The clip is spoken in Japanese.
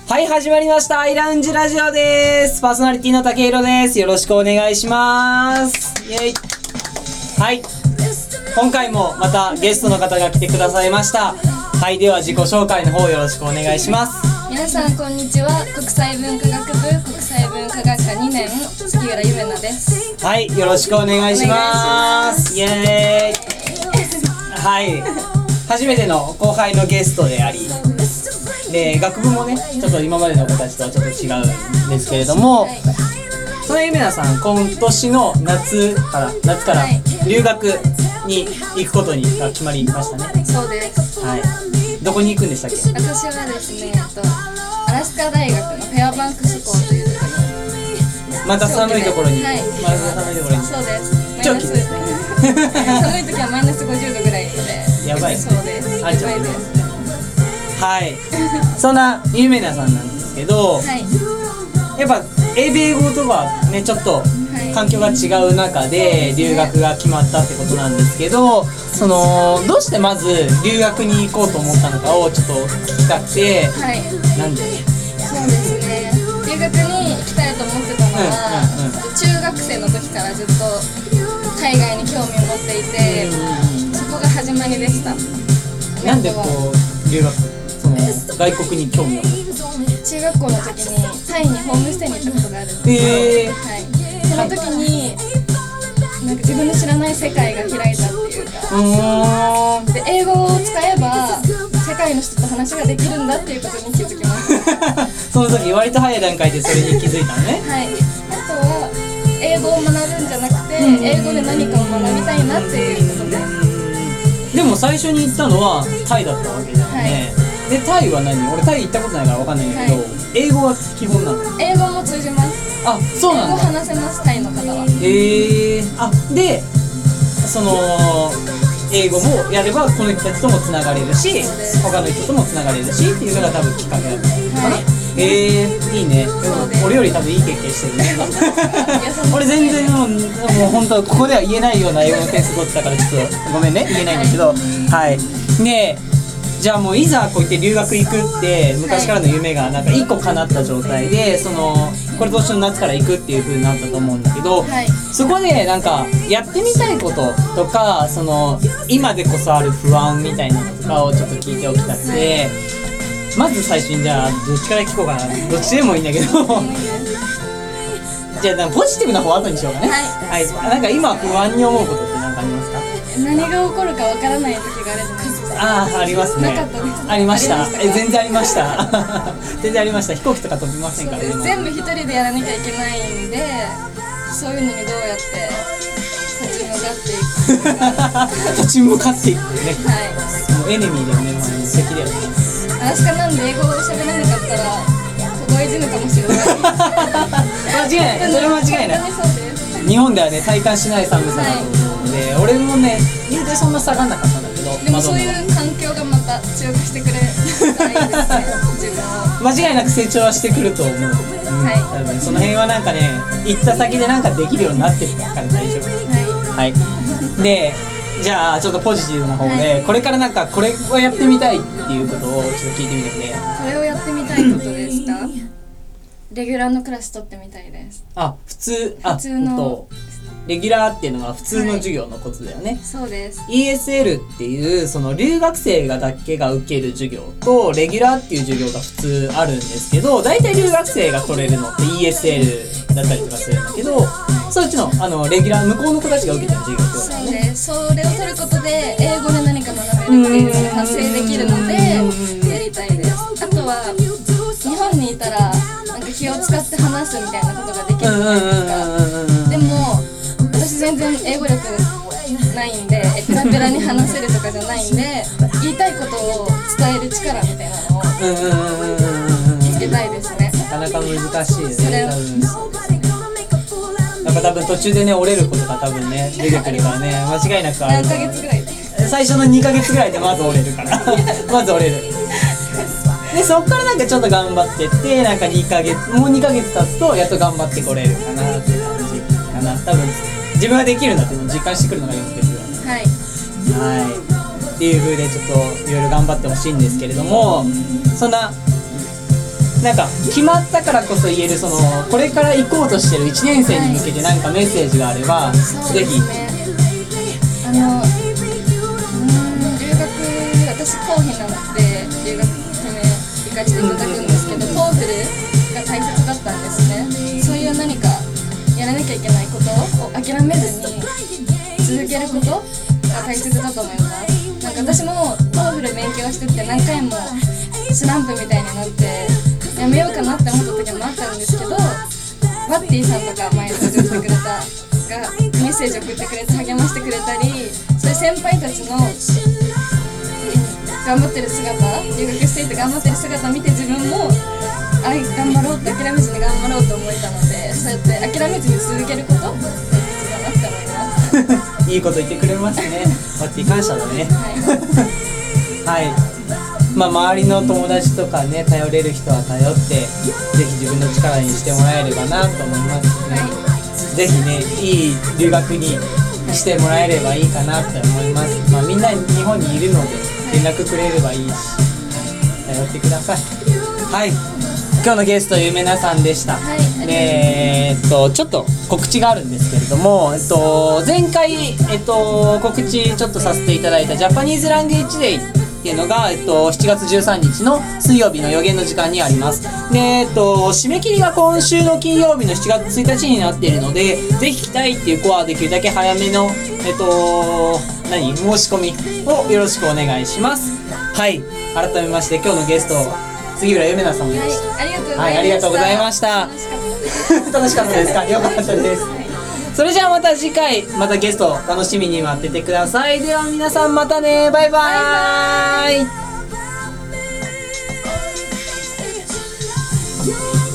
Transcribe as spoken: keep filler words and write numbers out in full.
はい、始まりました。アイラウンジラジオです。パーソナリティの竹宏です。よろしくお願いします。イェイ。はい。今回もまたゲストの方が来てくださいました。はい、では自己紹介の方よろしくお願いします。 皆さんこんにちは。国際文化学部国際文化学科にねん月浦ゆめなです。 はい、よろしくお願いします。イエーイ。はい。初めての後輩のゲストであり、で学部もねちょっと今までの子たちとはちょっと違うんですけれども、はい、そのゆめなさん今年の夏から夏から留学に行くことに決まりましたね。 そうです。 はい。どこに行くんでしたっけ？ 私はですね、とアラスカ大学のフェアバンクス校というところに、 また寒いところに、 はい、 また寒いところに。 そうです。 長期ですね。 寒い時はマイナスごじゅうどぐらいで。 やばい。 そうです。 あ、やばいです。はい、そんなゆめなさんなんですけど、はい、やっぱ英米語とはねちょっと環境が違う中で留学が決まったってことなんですけど、そのどうしてまず留学に行こうと思ったのかをちょっと聞きたくて、はい、なんで？ そうですね、留学に行きたいと思ってたのは、うんうんうん、中学生の時からずっと海外に興味を持っていて、うんうん、そこが始まりでした。 なんでこう留学外国に興味を持った？ 中学校の時にタイにホームステイに行ったことがあるんですけど、 えーはい、その時になんか自分の知らない世界が開いたっていうか、で英語を使えば世界の人と話ができるんだっていうことに気づきましたその時割と早い段階でそれに気づいたのね。 はい。あとは英語を学ぶんじゃなくて、英語で何かを学びたいなっていうことで。 でも最初に行ったのはタイだったわけだよね。はい、でタイは何？俺タイ行ったことないから分かんないんだけど、はい、英語は基本なの？ 英語も通じます。 あ、そうなんだ。 英語話せます、タイの方は。 へえー、あ、でその英語もやればこの人たちともつながれるし、他の人ともつながれるしっていうのが多分きっかけだったのかな。はい、えー、いいね。俺より多分いい経験してるね俺全然もう、もう本当ここでは言えないような英語の点数取ってたからちょっとごめんね、言えないんだけど、はい。でじゃあもういざこうやって留学行くって昔からの夢がなんか一個叶った状態で、そのこれ今年の夏から行くっていう風になったと思うんだけど、はい、そこでなんかやってみたいこととか、その今でこそある不安みたいなのとかをちょっと聞いておきたくて、まず最初にじゃあどっちから聞こうかな。どっちでもいいんだけどじゃあなんかポジティブな方後にしようかね。はい、はい、なんか今不安に思うことって何かありますか？ 何が起こるかわからない時があるじゃないですか。 ああ、ありますね。 なかったです。 ありました。え、全然ありました全然ありました。飛行機とか飛びませんから。 全部一人でやらなきゃいけないんで、そういうのにどうやって立ち向かっていくか立ち向かっていくね。 はい。 もうエネミーだよね、もう敵だよね。 アラスカなんで英語を喋らなかったら凍え死ぬかもしれない間違いない。それ間違いない。日本ではね体感しない寒さだと思うので、はい、俺もね言うてそんな下がんなかったんだけど、 でもそういう環境がまた強くしてくれたらいいですね自分を。 間違いなく成長はしてくると思う、うん、はい、多分その辺はなんかね行った先でなんかできるようになってるから大丈夫。はい、はい、でじゃあちょっとポジティブな方で、はい、これからなんかこれをやってみたいっていうことをちょっと聞いてみてくれ。 これをやってみたいことですか？レギュラーのクラス取ってみたいです。 あ、普通、 あ、普通のレギュラーっていうのは普通の授業のことだよね。 はい、そうです。 イーエスエル っていうその留学生がだけが受ける授業とレギュラーっていう授業が普通あるんですけど、大体留学生が取れるのって イーエスエル だったりとかするんだけど、そっちのあのレギュラー向こうの子たちが受けてる授業ってことだよね。 そうです。それを取ることで英語で何か学べるっていうのが達成できるのでやりたいです。あとは日本にいたらなんか気を使って話すみたいなことができるじゃないですか。でも私全然英語力ないんでペラペラに話せるとかじゃないんで、言いたいことを伝える力みたいなのをつけたいですね。 なかなか難しいよね。それ多分なんか多分途中でね折れることが多分ね出てくるからね、間違いなくある。 何ヶ月ぐらいで？ 最初のにかげつぐらいでまず折れるからまず折れる。でそっからなんかちょっと頑張ってってなんかにかげつもうにかげつ経つとやっと頑張ってこれるかなって感じかな。多分自分ができるんだっていうのを実感してくるのがよくですよね。 はいはいっていう風でちょっといろいろ頑張ってほしいんですけれども、そんななんか決まったからこそ言える、そのこれから行こうとしてるいちねん生に向けてなんかメッセージがあれば、ぜひ。 あのうーん留学、私公費なので留学去年行かせていただくんですけど、トーフルが大切だったんですね。そういう何かやらなきゃいけないことを諦めずに続けることが大切だと思います。なんか私もトーフル勉強してて何回もスランプみたいになってやめようかなって思った時もあったんですけど、ワッティさんとか前登場してくれたがメッセージ送ってくれて励ましてくれたり、そういう先輩たちの、うん、頑張ってる姿、留学していて頑張ってる姿を見て自分もあ頑張ろうって諦めずに頑張ろうと思えたので、そうやって諦めずに続けること大切だなって思いますいいこと言ってくれますね。ワッティ感謝だね。はい、はい、まあ周りの友達とかね、頼れる人は頼って、ぜひ自分の力にしてもらえればなと思いますね。はい、ぜひね、いい留学にしてもらえればいいかなって思います。まあみんな日本にいるので連絡くれればいいし、頼ってください。はい、今日のゲストゆめなさんでした。 はい、 でえーっとちょっと告知があるんですけれども、えっと前回えっと告知ちょっとさせていただいたジャパニーズランゲージデイっていうのが、えっと、しちがつじゅうさんにちの水曜日の予言の時間にあります。で、えっと、締め切りが今週の金曜日のしちがつついたちになっているので、ぜひ来たいっていう子はできるだけ早めの、えっと、何申し込みをよろしくお願いします。はい、改めまして今日のゲスト杉浦ゆめなさんでした。 はい、ありがとうございました。 はい、ありがとうございました。楽しかったですか？よかったです。それじゃあまた次回またゲスト楽しみに待っててください。では皆さんまたね、バイバーイ。